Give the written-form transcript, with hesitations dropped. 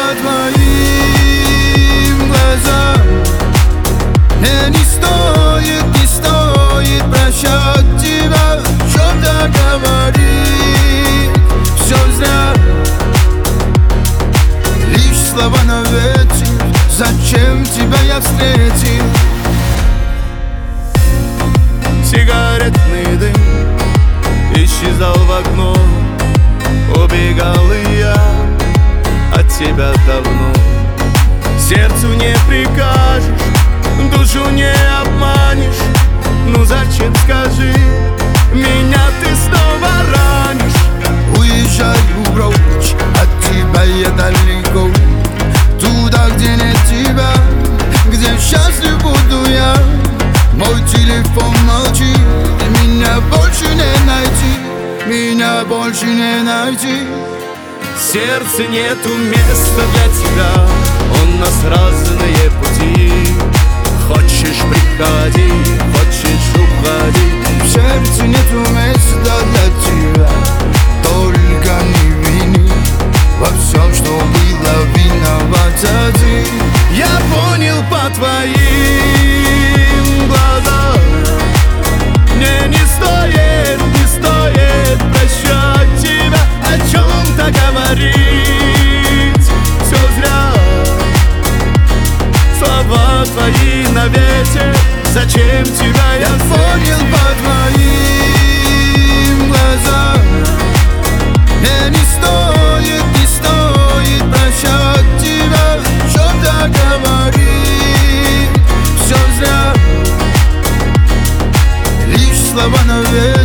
твоим глазам. Мне не стоит прощать тебя, о чем-то говорить, все зря. Лишь слова на ветер, зачем тебя я встретил? Сигаретный дым исчезал в окно, убегал и я от тебя давно. Сердцу не прикажешь, душу не обманешь. Ну зачем, скажи, меня ты снова ранишь? Уезжаю прочь, от тебя я далеко, туда, где нет тебя, где счастлив буду я. Мой телефон молчит, меня больше не найти, меня больше не найти. В сердце нету места для тебя, у нас разные пути. Хочешь — приходи, хочешь — уходи. В сердце нету места для тебя, только не вини, во всем, что было, виновата ты. Я понял по твоим глазам, мне не стоит прощать тебя, о чем-то говорить, все зря. Слова твои на ветер, зачем тебя я понял по твоим глазам. Мне не стоит прощать тебя, о чем-то говорить, все зря. Лишь слова на ветер.